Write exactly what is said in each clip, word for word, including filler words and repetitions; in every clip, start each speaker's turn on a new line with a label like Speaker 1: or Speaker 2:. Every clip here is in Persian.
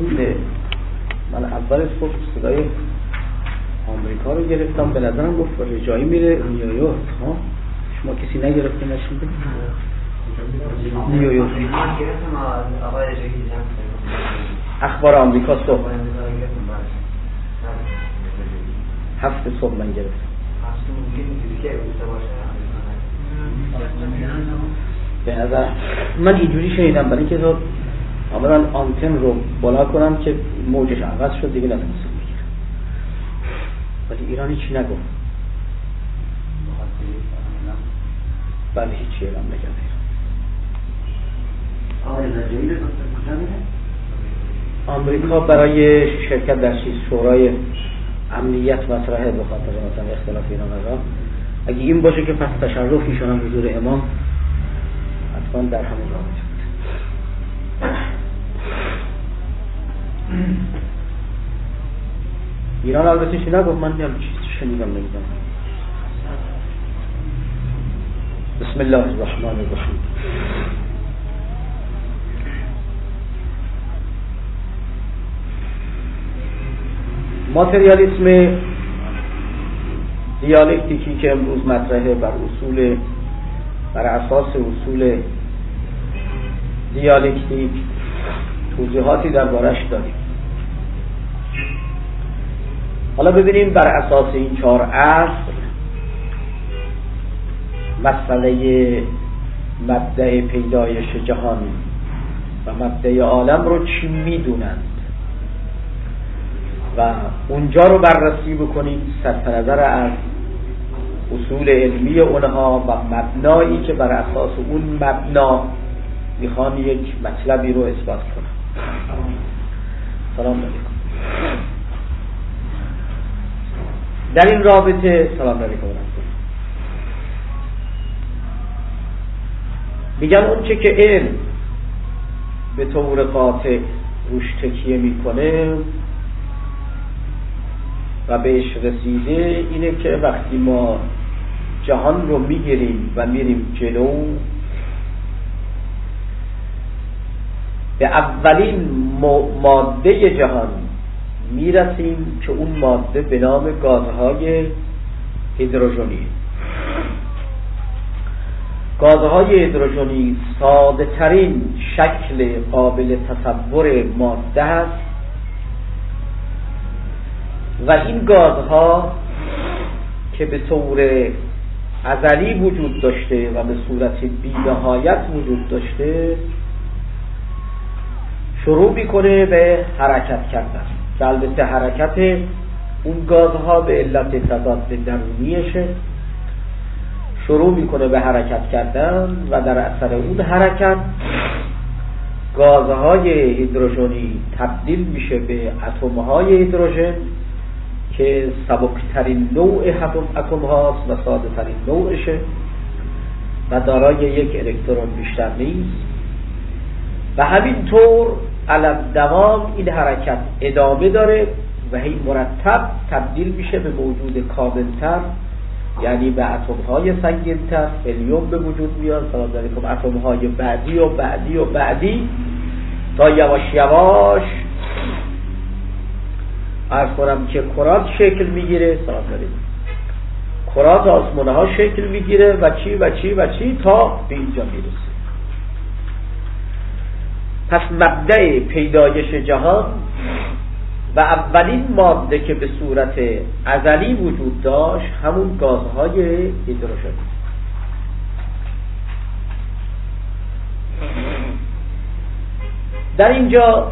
Speaker 1: این من اول صبح صدای آمریکا رو گرفتم، به نظرم گفت رجایی میره نیویورک. ها شما کسی نگرفته نشونده؟ نیویورک اخبار آمریکا صبح هفت صبح من گرفتم. به نظر من اینجوری شنیدم، برای اینکه تو آمدن آنتن رو بالا کنم که موجش عوض شد دیگه نتونستم بگیرم، ولی ایران هیچی نگفت. بله هیچی اعلام نکرده. آمریکا برای شرکت در شورای امنیت مطرحه به خاطر مثلا اختلاف ایران و عراق. اگه این باشه که پس تشرف ایشان هم حضور امام حتما در همون رابطه بود. ایران البته چی نگفت، من هم چیز شنیدم نمیدونم. بسم الله الرحمن الرحیم. ماتریالیسم دیالکتیکی که امروز مطرحه بر اصول بر اساس اصول دیالکتیک توضیحاتی دربارش داریم. حالا ببینیم بر اساس این چهار اصل مسئله مبدأ پیدایش جهان و مبدأ عالم رو چی میدونند و اونجا رو بررسی بکنیم صرف نظر از اصول علمی اونها و مبنایی که بر اساس اون مبنا میخوان یک مطلبی رو اثبات کنن. سلام علیکم. در این رابطه سلام علیکم میگن اون چه که علم به طور قاطع روش تکیه میکنه و بهش رسیده اینه که وقتی ما جهان رو میگیریم و میریم جلو به اولین ماده جهان میرسیم که اون ماده به نام گازهای هیدروژنی. گازهای هیدروژنی ساده ترین شکل قابل تصور ماده است و این گازها که به طور ازلی وجود داشته و به صورت بی‌نهایت وجود داشته شروع میکنه به حرکت کردن که البته حرکت اون گازها به علت تضاد درونیشه شروع میکنه به حرکت کردن و در اثر اون حرکت گازهای هیدروژنی تبدیل میشه به اتم‌های هیدروژن که سبکترین نوع اتم هاست و ساده ترین نوعشه و دارای یک الکترون بیشتر نیست و همینطور علم دوام این حرکت ادامه داره و هی مرتب تبدیل میشه به موجود کاملتر، یعنی به اتم‌های سنگین‌تر. هلیوم به وجود میاد، سلام علیکم، اتم‌های بعدی و بعدی و بعدی تا یواش یواش عرض کنم که کرات شکل میگیره، سلام علیکم، کرات آسمانه ها شکل میگیره و چی و چی و چی تا به اینجا میرسه. پس مبدأ پیدایش جهان و اولین ماده که به صورت ازلی وجود داشت همون گازهای هیدروژن. در اینجا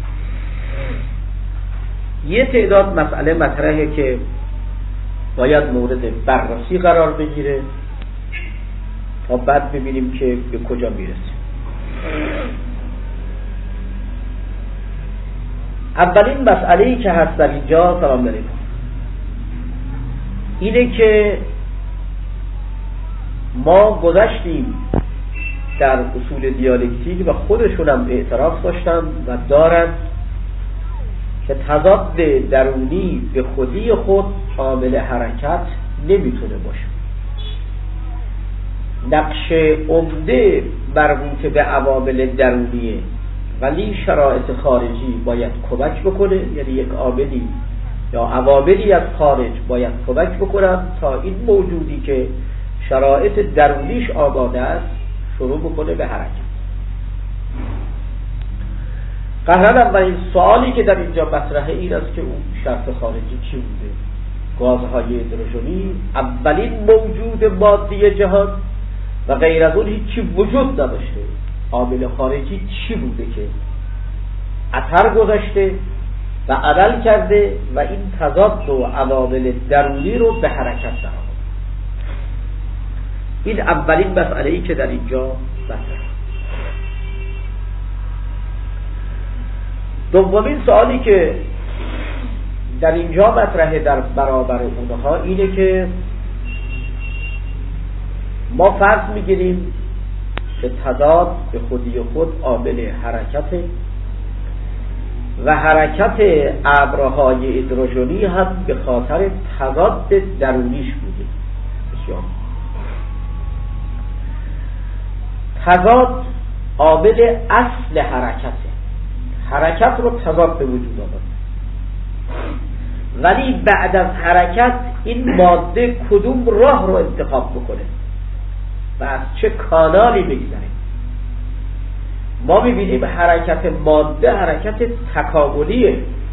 Speaker 1: یه تعداد مسئله مطرحه که باید مورد بررسی قرار بگیره تا بعد ببینیم که به کجا میرسیم. اولین مسئله‌ای که هست در اینجا، سلام علیکم، اینه که ما گذشتیم در اصول دیالکتیک و خودشون هم اعتراف داشتن و دارن که تضاد درونی به خودی خود عامل حرکت نمیتونه باشه. نقش عمده مربوط به عوامل درونیه ولی شرایط خارجی باید کمک بکنه، یعنی یک عاملی یا عواملی از خارج باید کمک بکنن تا این موجودی که شرایط درونیش آماده است شروع بکنه به حرکت. قهرن اولین سوالی که در اینجا مطرحه این است که اون شرط خارجی چی بوده؟ گازهای هیدروژنی اولین موجود مادی جهان و غیر از اون هیچی وجود نداشته. عامل خارجی چی بوده که اثر گذاشته و عمل کرده و این تضاد و عوامل درونی رو به حرکت درآورده؟ این اولین مسئله ای که در اینجا مطرحه. دومین سوالی که در اینجا مطرحه در برابر اونها اینه که ما فرض میگیریم که تضاد به خودی خود عامل حرکته و حرکت ابرهای هیدروژنی هم به خاطر تضاد درونیش بوده. بسیار تضاد عامل اصل حرکته، حرکت رو تضاد به وجود آورد، ولی بعد از حرکت این ماده کدوم راه رو انتخاب بکنه و از چه کانالی بگذره. ما میبینیم حرکت ماده حرکت تکاملیه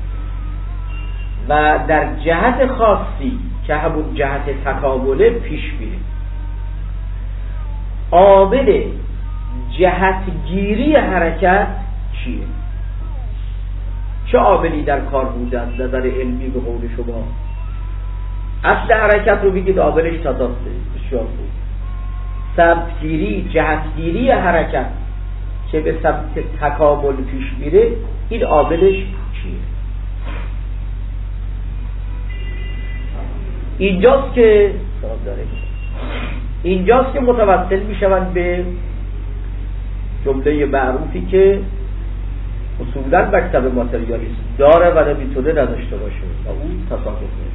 Speaker 1: و در جهت خاصی که همون جهت تکامله پیش میره. عامل جهتگیری حرکت چیه؟ چه عاملی در کار بوده از نظر علمی به قول شما؟ اصل حرکت رو بگید عاملش تضاده بسیار بود. سمتگیری، جهتگیری حرکت که به سمت تکامل پیش میره، این عاملش چیه؟ اینجاست که اینجاست که متوسل میشوند به جمله معروفی که اصولا مکتب ماتریالیسم داره و نمیتونه نداشته باشه و اون تصادفه.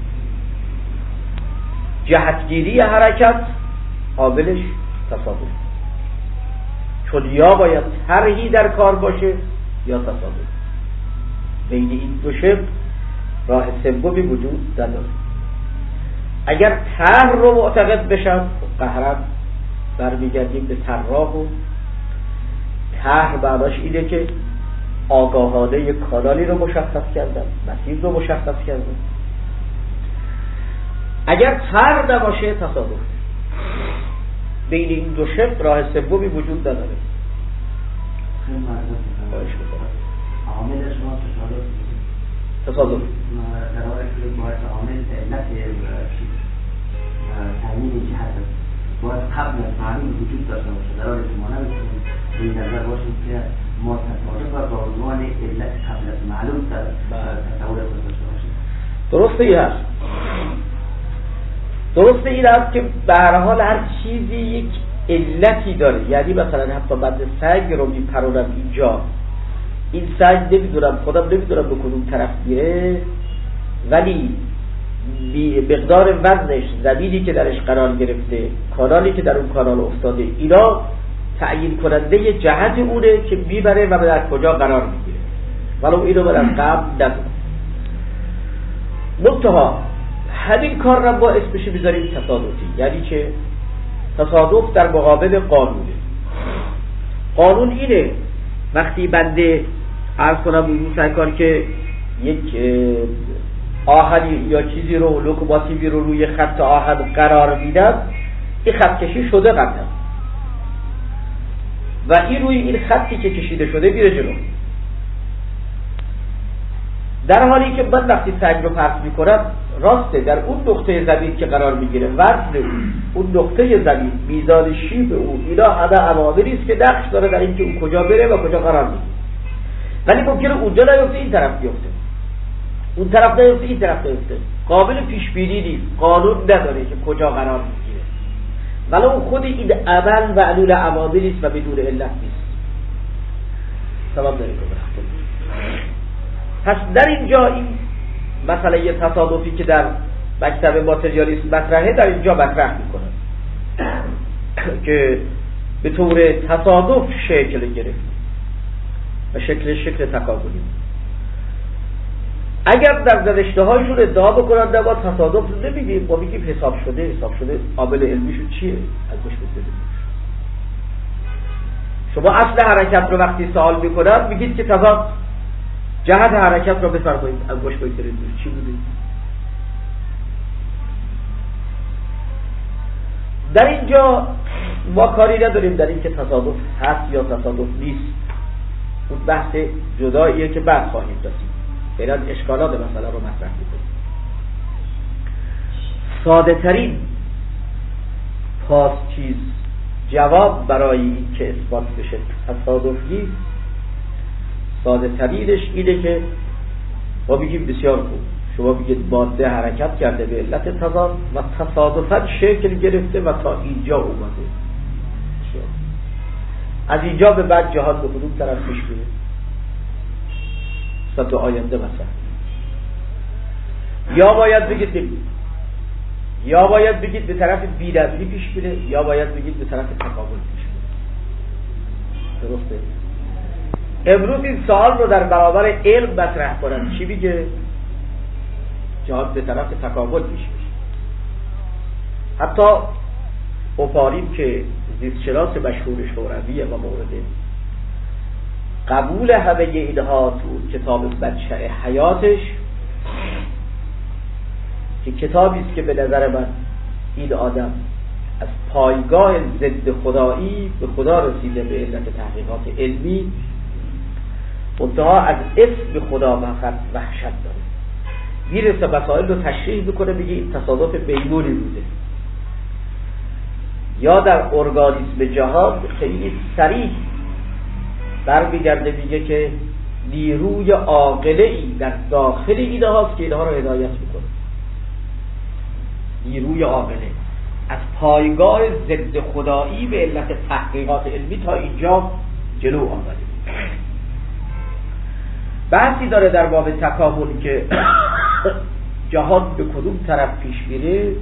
Speaker 1: جهتگیری حرکت عاملش تصادف، چون یا باید طرحی در کار باشه یا تصادف. بین این دو شق راه سومی وجود نداره. اگر طرح رو معتقد بشن قهرن برمیگردیم به طراح و طرح معناش اینه که آگاهانه کانالی رو مشخص کردن، مسیر رو مشخص کردن. اگر طرح نباشه تصادف. بین این دو شق راه سومی وجود نداره.
Speaker 2: عامل شما تصادف
Speaker 1: تصادف
Speaker 2: در واقع که باید عامل علت تعیین جهت باید قبل از معلوم وجود داشته باشه. در حالی که ما نمیتونیم به این نظر باشیم که ما تصادف و به عنوان علت قبل از معلوم در تصور خود داشته باشیم.
Speaker 1: درسته این هست. درسته این هست که به هر حال هر چیزی یک علتی داره. یعنی مثلا حتی من سنگ رو میپرونم اینجا، این سنگ نمیدونم خودم نمیدونم به کدوم طرف میره، ولی مقدار وزنش، زمینی که درش قرار گرفته، کانالی که در اون کانال افتاده، اینا تعیین کننده جهت اونه که میبره و در کجا قرار میگیره. ولو اینو من از قبل ندونم. منتها همین کار را با اسمش بذاریم تصادفی. یعنی که تصادف در مقابل قانونه. قانون اینه وقتی بنده عرض کنم این سرکار که یک آهنی یا چیزی رو، لوکوموتیوی رو روی خط آهن قرار میدم، این خط کشی شده قبلا و این روی این خطی که کشیده شده میره جلو. در حالی که من وقتی سنگ رو پرت میکنم راسته در اون نقطه زمین که قرار میگیره، وزن اون نقطه زمین، میزان شیب اون، اینا همه عواملی است که نقش داره در اینکه اون کجا بره و کجا قرار میگیره. ولی ممکنه اونجا نیفته، این طرف بیفته، اون طرف نیفته، این طرف نیفته. قابل پیش بینی نیست. قانون نداره که کجا قرار میگیره. ولو خود این عمل و علول عواملی است و بدون علت نیست. تمام داریم. پس در اینجا این مسئله تصادفی که در مکتب ماتریالیسم مطرحه در اینجا مطرح میکنه که به طور تصادف شکل گرفت. و شکل شکل تکاملی. اگر در رشته هایشون ادعا بکنن نه ما تصادف نمیگیم، ما میگیم حساب شده. حساب شده عامل علمیشون چیه؟ از گوش بسیاریم. شما اصل حرکت رو وقتی سوال میکنن میگید که تضاد جهت حرکت رو بفرمایید، از گوش بسیاریم چی بوده؟ در اینجا ما کاری نداریم در این که تصادف هست یا تصادف نیست، اون بحث جداییه که بعد خواهیم رسید. فعلا اشکالات مسئله رو مطرح می‌کنیم. ساده ترین پاس چیز جواب برای این که اثبات بشه تصادف نیست، ساده ترینش اینه که ما بگیم بسیار خوب، شما بگید ماده حرکت کرده به علت تضاد و تصادفاً شکل گرفته و تا اینجا اومده. از اینجا به بعد جهان به کدوم طرف پیش میره؟ صد آینده مثلا یا باید بگید بگید یا باید بگید به طرف بی‌نظمی پیش میره یا باید بگید به طرف تکامل پیش میره. درسته؟ امروز این سوال رو در برابر علم مطرح کنن چی میگه؟ جهان به طرف تکامل پیش میره. حتی اوپاریم که زیستشناس مشهور شورویه و مورد قبول همه اینها تو کتاب منشأ حیاتش که کتابی است که به نظر من این آدم از پایگاه ضد خدایی به خدا رسیده به علت تحقیقات علمی، منتها از اسم خدا فقط وحشت داره. میرسه مسائل رو تشریح میکنه، میگه این تصادف بیرونی بوده. یا در ارگانیسم جهان خیلی صریح برمیگرده میگه که نیروی عاقله‌ای در داخل اینها هست که اینها رو هدایت میکنه. نیروی عاقله از پایگاه ضد خدایی به علت تحقیقات علمی تا اینجا جلو آمده. بحثی داره در باب تکامل که جهان به کدوم طرف پیش میره.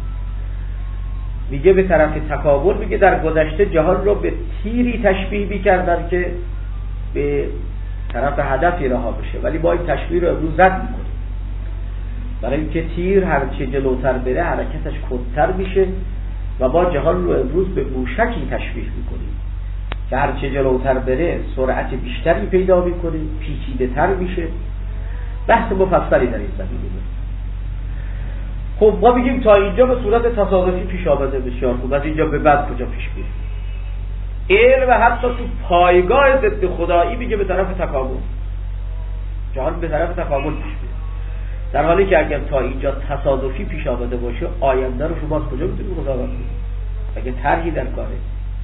Speaker 1: میگه به طرف تکامل. میگه در گذشته جهان رو به تیری تشبیه میکردن که به طرف هدفی رها بشه، ولی با این تشبیه رو امروز رد میکنه، برای اینکه تیر هرچه جلوتر بره حرکتش کندتر میشه و ما جهان رو امروز به موشکی تشبیه میکنیم که هرچه جلوتر بره سرعت بیشتری پیدا میکنه، پیچیده تر میشه. بحث مفصلی در این زمینه. خب ما بگیم تا اینجا به صورت تصادفی پیش آمده، بسیار خوب. از اینجا به بعد کجا پیش میره؟ علم و حتی تو پایگاه ضد خدایی میگه به طرف تکامل، جهان به طرف تکامل پیش میره، در حالی که اگر تا اینجا تصادفی پیش آمده باشه آینده رو شما از کجا میتونید قضاوت کنید اگه طرحی در کاره؟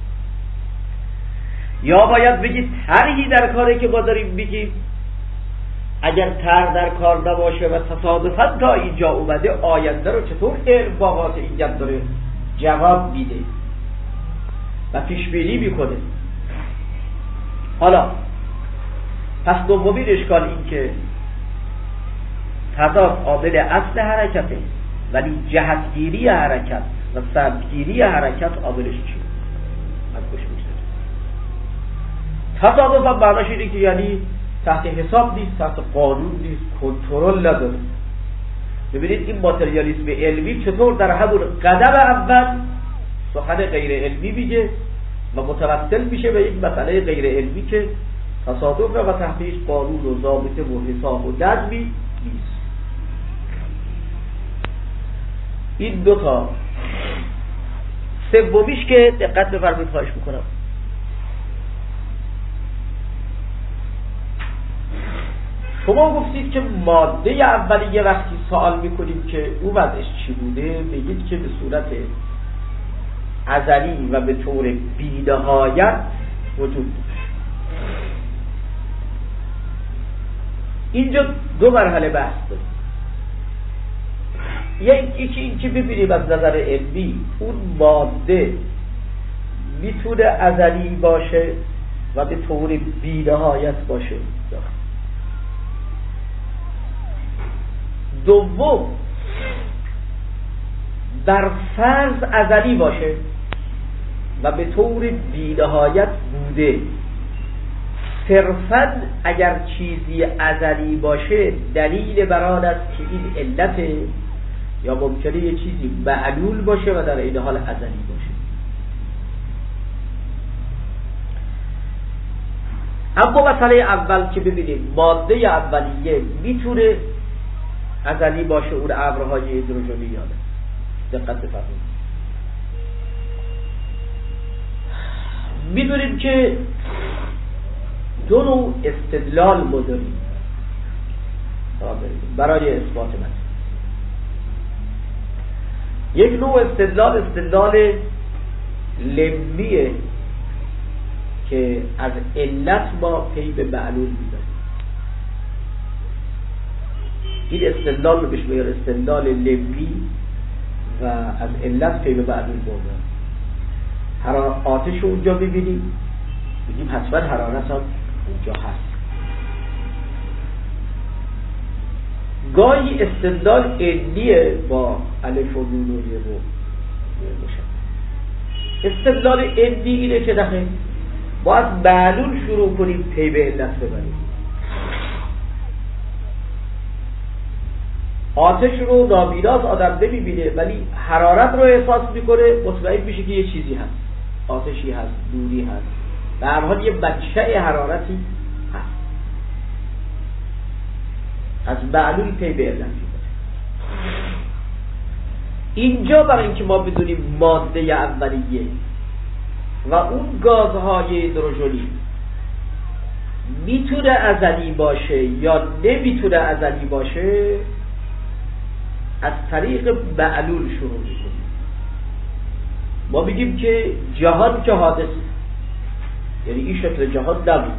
Speaker 1: یا باید بگید طرحی در کاره که ما داریم میگیم اگر طرح در کار نباشه و تصادفاً تا اینجا اومده آینده رو چطور علم با قاطعیت داره جواب میده و پیش بینی میکنه؟ حالا پس دومین اشکال این که تضاد عامل اصل حرکته، ولی جهتگیری حرکت و سمتگیری حرکت عاملش چیه؟ از گوش میگذاریم. تصادف هم معناش اینه که یعنی تحت حساب نیست، تحت قانون نیست، کنترل نداره. ببینید این ماتریالیسم علمی چطور در همون قدم اول سخن غیر علمی میگه و متوسل میشه به یک مسئله غیر علمی که تصادف و تحتیش قانون و ضابطه و حساب و نظمی نیست. این دو تا. سومیش که دقت بفرمایید خواهش میکنم، شما گفتید که ماده اولیه وقتی سوال میکنیم که او وضعش چی بوده بگید که به صورت ازلی و به طور بی‌نهایت وجود داشت. اینجا دو مرحله بحث داریم. یکی این که ببینیم از نظر علمی اون ماده میتونه ازلی باشه و به طور بی‌نهایت باشه. دوم در فرض ازلی باشه و به طور بی‌نهایت بوده. صرفاً اگر چیزی ازلی باشه دلیل بر آن است که این علته، یا ممکنه یه چیزی معلول باشه و در این حال ازلی باشه. اما مسئله اول که ببینیم ماده اولیه میتونه ازلی باشه، اون ابرهای هیدروژنی یا نه. دقت بفرمایید. میدونیم که دو نوع استدلال ما داریم برای اثبات مطلب. یک نوع استدلال استدلال لمیه که از علت ما پی به معلول می‌بریم. این استدلال رو بهش میگن استدلال لمی و از علت پی به معلول بردن. حرارت آتش رو اونجا ببینیم، بگیم حتما حرارت هم اونجا هست. گاهی استدلال علمیه با الف و نون و یه رو مشابه. استدلال علمی اینه که نخیر باید معلول شروع کنیم پی به علت ببریم. آتش رو نابیناست آدم نمیبینه ولی حرارت رو احساس میکنه، مطمئن میشه که یه چیزی هست، آتشی هست، نوری هست، در هر حال یه منشأ حرارتی هست. از معلول پی به علت میبریم. اینجا برای اینکه ما بدونیم ماده اولیه و اون گازهای هیدروژنی میتونه ازلی باشه یا نمیتونه ازلی باشه، از طریق معلول شروع میکنیم. ما میگیم که جهان که حادث، یعنی این شکل جهان نبوده،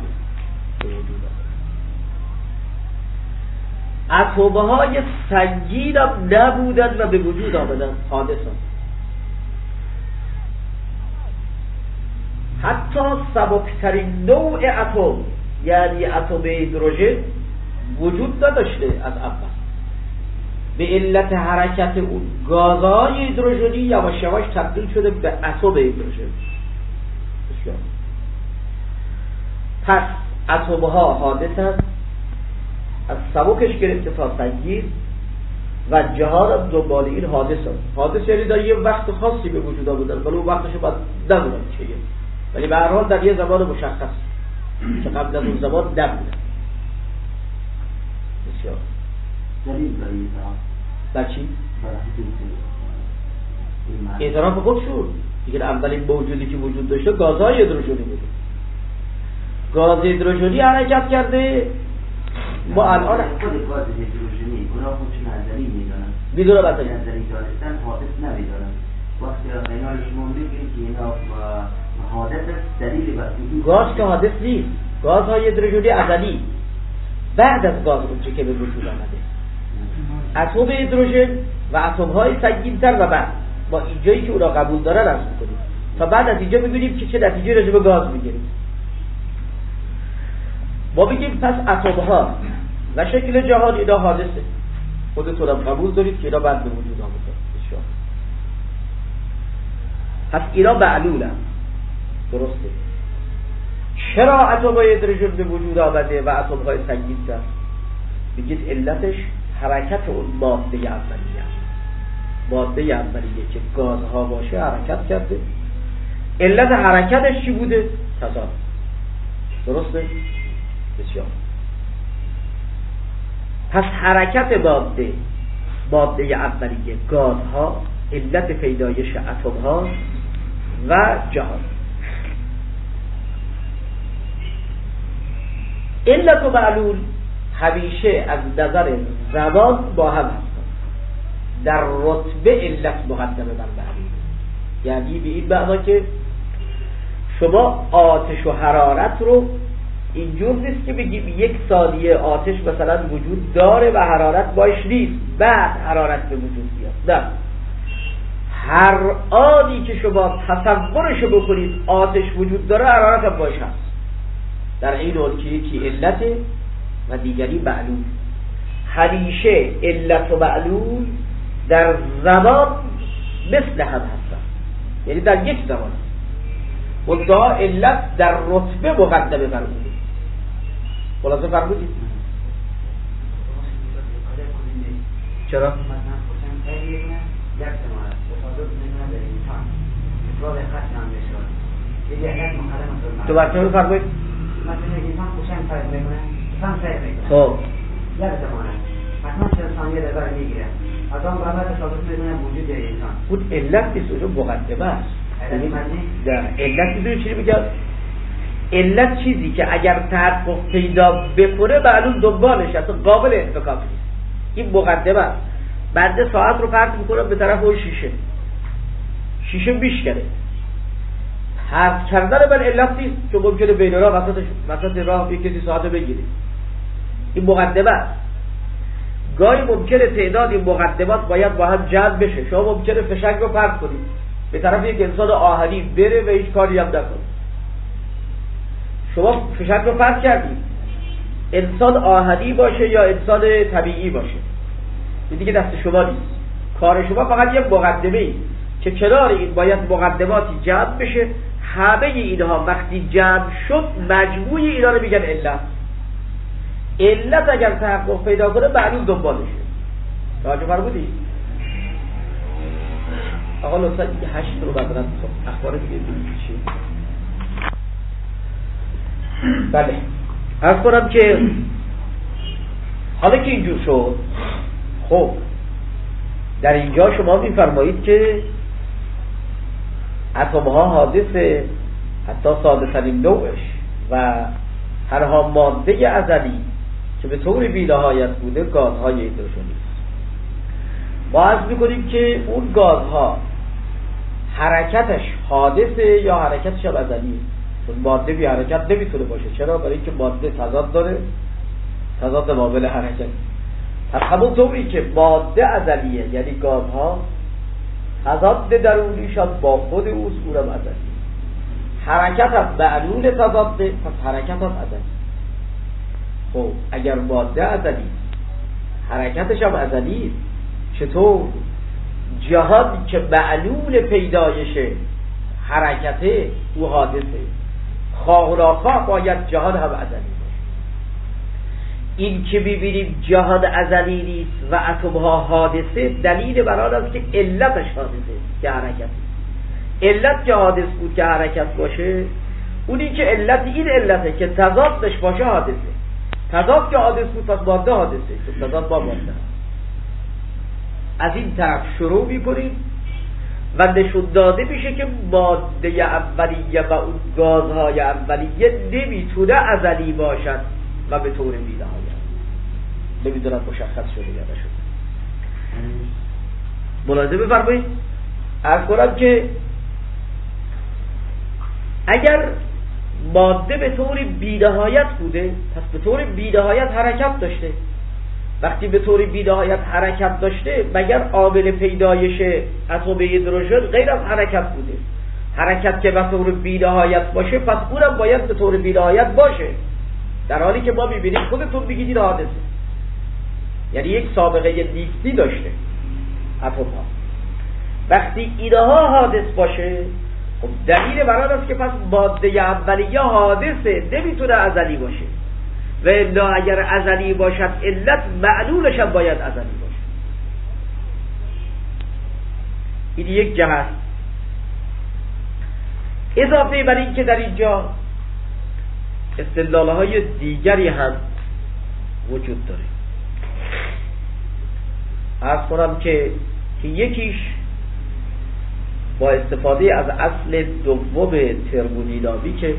Speaker 1: اتم‌های سنگین هم نبودن و به وجود آمدن، حادثن. حتی سبکترین نوع اتم یعنی اتم هیدروژن وجود نداشته از اول. به علت حرکت اون گازهای هیدروژنی یواش یواش تبدیل شده به اتم هیدروژن. بسیار. پس اتم‌ها حادثن، از سبکش گرفته تا سنگین، و جهان هم دنبال این حادث هم. حادث یعنی در یه وقت خاصی به وجود آمدن، ولی اون وقتش باید ندونم چیه، ولی به هر حال در یه زمان مشخص که قبل از اون زمان نبودن. بسیار
Speaker 2: دلیل برای
Speaker 1: بر چی؟ اعتراف خودشون دیگه. اولین موجودی که وجود داشته گازهای هیدروژنی بوده. گاز هیدروژنی حرکت کرده. ما الان
Speaker 2: خود گاز هیدروژنی اونا خودشون ازلی میدونن،
Speaker 1: میدونم ازلی
Speaker 2: ازلی دانستن، حادث نمیدونن. وقتی اینا رو شما میگید که اینا حادث دلیل بر وجود
Speaker 1: گاز که حادث نیست. گازهای هیدروژنی ازلی، بعد از گاز اونچه که به وجود آمده اتم هیدروژن و اتم‌های سنگین‌تر، و بعد با اینجایی که اونا قبول دارن عرض می‌کنیم تا بعد از اینجا ببینیم که چه نتیجه راجع به گاز می‌گیریم. ما بگیم پس اتم‌ها و شکل جهان اینا حادثه، خودتون هم قبول دارید که اینا بعد به وجود آمده. بسیار. پس اینا معلولن، درسته. چرا اتم‌های هیدروژن به وجود آمده و اتم‌های سنگین‌تر؟ بگید علتش حرکت اون ماده اولیه. ماده اولیه که گازها باشه حرکت کرده. علت حرکتش چی بوده؟ تضاد. درسته؟ بسیار. پس حرکت ماده ماده اولیه گازها علت پیدایش اتم‌ها و جهان. علت و معلول همیشه از نظر زمان با هم هستند. در رتبه علت مقدمه بر معلول، یعنی به این معنا که شما آتش و حرارت رو اینجور نیست که بگیم یک ثانیه آتش مثلا وجود داره و حرارت باش نیست بعد حرارت به وجود بیاد. نه، هر آنی که شما تصورشو بکنید آتش وجود داره حرارت هم باش هست. در این حال که یکی علته و دیگری معلول. همیشه علت و معلول در زمان مثل هم هستن، یعنی در یک زمان. منتها علت در رتبه مقدمه بر اون. خلاصه فرمودید چرا؟ تو برچه رو فرمایید
Speaker 3: مثلا انسان خوشن فرض میکنه انسان فرض میکنه
Speaker 1: خب
Speaker 3: یک زمانه مثلا چند ثانیه دقیقه میگیره از آن برابر ثابت میکنه وجود اینسان
Speaker 1: اون علت نیست، اونجا مقدمه است. در علت میدونی چی میگم؟ علت چیزی که اگر تحقق پیدا بکنه معلوم دنبالش اصلا قابل انفکاک نیست. این مقدمه است. بنده ساعت رو پرت میکنم به طرف اون شیشه، شیشه میشکنه. حرف کردن من علت نیست، چون ممکنه بین راه وسط وسط راه یک کسی ساعت رو بگیره. این مقدمه است. گاهی ممکنه تعداد این مقدمات باید با هم جمع بشه. شما ممکنه فشنگ رو پرت کنید به طرف یک انسان آهنی بره و هیچ کاری هم نکنه. شما فشنگ رو پرت کردید، انسان آهنی باشه یا انسان طبیعی باشه این دیگه دست شما نیست. کار شما فقط یک مقدمه ای که کنار این باید مقدماتی جمع بشه. همه اینها وقتی جمع شد مجموع اینا رو میگن علت. علت اگر تحقق پیدا کنه معلوم دنبالشه. توجه فرمودید؟ آقا لطفا دیگه هشت رو بدرن اخبار دیگه بگید چی؟ بله عرض کنم که حالا که اینجور شد، خب در اینجا شما میفرمایید که اتم‌ها حادثه، حتی ساده‌ترین نوعش و هرها ماده ازلی که به طور بی‌نهایت بوده گازهای هیدروژنی است. ما عرض می‌کنیم که اون گازها حرکتش حادثه یا حرکتش هم ازلیه. چون ماده بی حرکت نمیتونه باشه. چرا؟ برای اینکه ماده تضاد داره، تضاد مقابل حرکت. پس همون طوری که ماده ازلیه یعنی گازها، تضاد درونیشان با خود اوست، اونم ازلیه. حرکت هم معلول تضاده، پس حرکت هم ازلی. خب اگر ماده ازلی حرکتش هم ازلی، چطور جهان که معلول پیدایش حرکته او حادثه، خواه و ناخواه باید جهان هم ازلی باشه. این که ببینیم جهان ازلی نیست و اتم‌ها حادثه، دلیل بر آن است که علتش حادثه که حرکت. علت که حادث بود که حرکت باشه، اونی که علت این علته که تضادش باشه حادثه. تضاد که حادث بود پس ماده حادثه، چون تضاد با ماده. از این طرف شروع می‌کنیم و نشون داده میشه که ماده اولیه و اون گازهای اولیه نمیتونه ازلی باشد و به طور بی‌نهایت. نمیدونم مشخص شده یا نشده. ملاحظه بفرمایید. عرض کنم که اگر ماده به طور بی‌نهایت بوده، پس به طور بی‌نهایت حرکت داشته. وقتی به طور بی‌نهایت حرکت داشته، مگر عامل پیدایش اتم هیدروژن غیر از حرکت بوده؟ حرکت که به طور بی‌نهایت باشه، پس اونم باید به طور بی‌نهایت باشه. در حالی که ما می‌بینیم خودتون میگید این حادثه، یعنی یک سابقه نیستی داشته اتم‌ها. وقتی اینها حادث باشه، خب دلیل بر آن است که پس ماده اولیه حادثه، نمیتونه ازلی باشه. و الا اگر ازلی باشد علت معلولش هم باید ازلی باشه. این یک جهت. اضافه بر این که در اینجا استدلال‌های دیگری هم وجود داره. عرض کنم که که یکیش با استفاده از اصل دوم ترمودینامیک،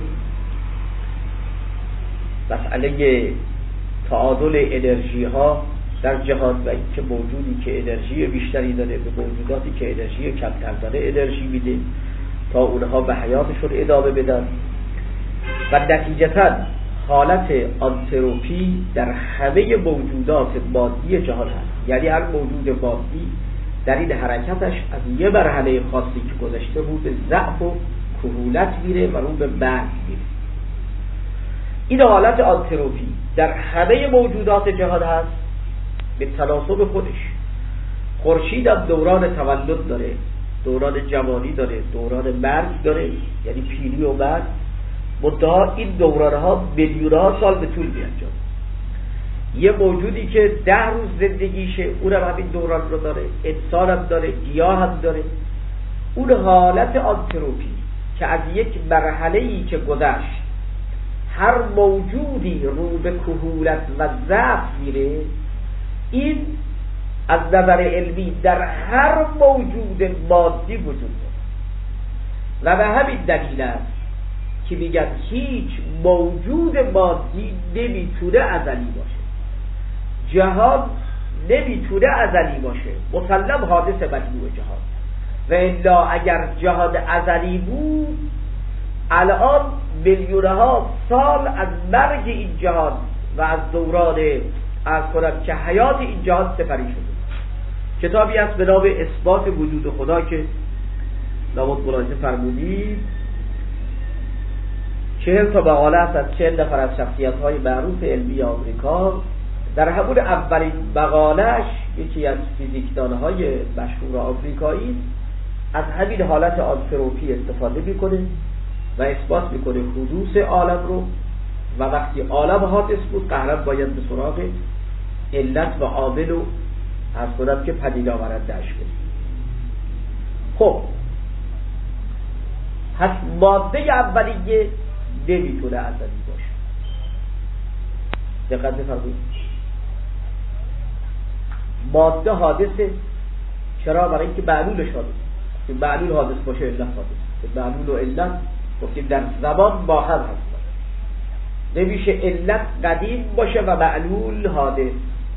Speaker 1: مسئله تعادل انرژی ها در جهان و اینکه موجودی که انرژی بیشتری داره به موجوداتی که انرژی کمتر داره انرژی میده تا اونها به حیاتشون ادامه بدن و نتیجتاً حالت آنتروپی در همه موجودات مادی جهان هست. یعنی هر موجود مادی در این حرکتش از یه مرحله خاصی که گذشته بود به ضعف و کهولت میره و اون به مرگ میره. این حالت آنتروپی در همه موجودات جهان هست به تناسب خودش. خورشید هم دوران تولد داره، دوران جوانی داره، دوران مرگ داره، یعنی پیری و مرگ. منتها این دورانه ها میلیون‌ها سال به طول می‌انجامه. یه موجودی که ده روز زندگیشه اونم همین دوران رو داره، انسان هم داره، گیاه هم داره. اون حالت آنتروپی که از یک مرحله‌ای که گذشت هر موجودی رو به کهولت و ضعف میره، این از نظر علمی در هر موجود مادی وجود داره و به همین دلیل است که میگن هیچ موجود مادی نمیتونه ازلی باشه، جهان نمیتونه ازلی باشه، مسلم حادث مجموع جهان. و الا اگر جهان ازلی بود الان میلیون‌ها سال از مرگ این جهان و از دوران از کنم که حیات این جهان سپری شده. کتابی هست به نام اثبات وجود خدا که لابد ملاحظه فرمودید چهل تا مقاله است از چهل نفر از شخصیت‌های معروف علمی آمریکا. در همون اولین مقاله‌اش یکی از فیزیکدان‌های مشهور آمریکایی از همین حالت آنتروپی استفاده میکنه و اثبات میکنه حدوث عالم رو و وقتی عالم حادث بود قهرم باید به سراغ علت و عامل و از کنم که پدید آورنده‌اش کنه. خب پس ماده اولیه نمیتونه ازلی باشه. دقت بفرمایید. ماده حادثه. چرا؟ برای اینکه معلولش حادثه. که معلول حادث باشه علت حادث. معلول و علت گفتیم در زمان با هم هستن. نمیشه علت قدیم باشه و معلول حادث.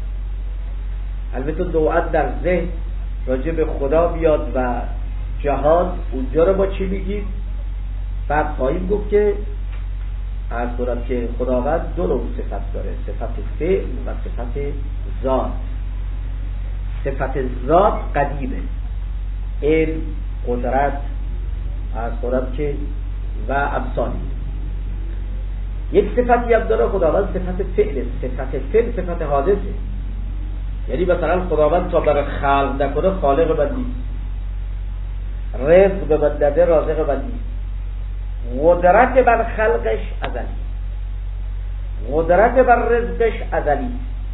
Speaker 1: البته نوعا در ذهن راجع به خدا بیاد و جهان اونجا رو با چی میگیم؟ بعد خواهیم گفت که عرض کنم که خداوند دو نوع صفت داره، صفت فعل و صفت ذات. صفت ذات قدیمه، علم، قدرت، عرض کنم که و امثالی. یک صفتی هم داره خداوند، صفت فعل. صفت فعل صفت حادثه. یعنی مثلا خداوند تا برای خلق نکنه خالق من نیست، رزق به من نده رازق من نیست. قدرت بر خلقش ازلی، قدرت بر رزقش ازلی،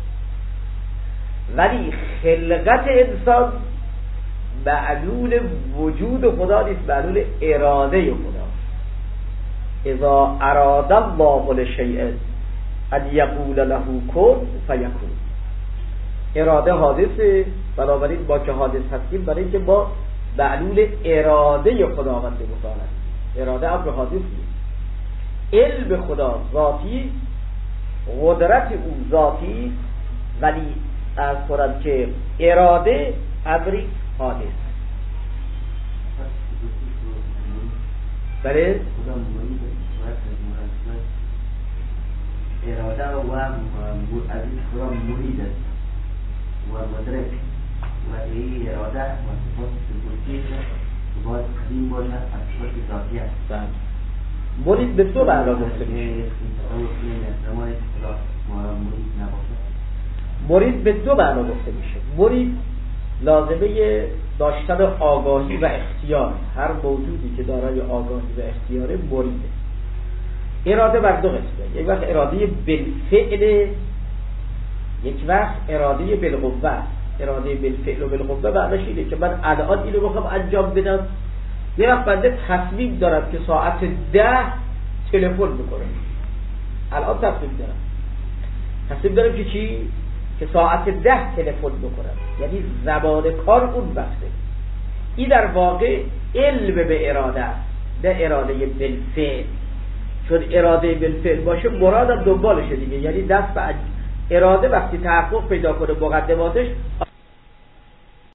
Speaker 1: ولی خلقت انسان معلول وجود خدا نیست، معلول اراده خدا. اذا اراد الله لشیء ان یقول له کن فیکون. اراده حادثه، بنابراین با که حادث هستیم برای اینکه ما معلول اراده خداوند متعال هستیم. اراده امر حادث نیست. علم خدا ذاتی، قدرت او ذاتی، ولی از کنم که اراده امری حادث. بله
Speaker 2: اراده و از این خدا مرید و مدرک و این اراده و صفات سلوکی که باید قدیم باشه از صفات ذاتی است.
Speaker 1: مرید به دو معنا گفته میشه. مرید به دو معنا گفته میشه. مرید لازمه داشتن آگاهی و اختیار. هر موجودی که دارای آگاهی و اختیاره مریده. اراده بر دو قسمه. یک وقت اراده بالفعل، یک وقت اراده بالقوه. اراده بالفعل و بالقوه معنیش اینه که من الان اینو بخوام انجام بدم. یه وقت بنده تصمیم دارم که ساعت ده تلفن بکنم. الان تصمیم دارم. تصمیم دارم که چی؟ که ساعت ده تلفن بکنم. یعنی زمان کار اون وقته. این در واقع علم به اراده است، نه اراده بالفعل. چون اراده بالفعل باشه مرادم دنبالشه دیگه. یعنی دست به اراده وقتی تحقق پیدا کنه مقدماتش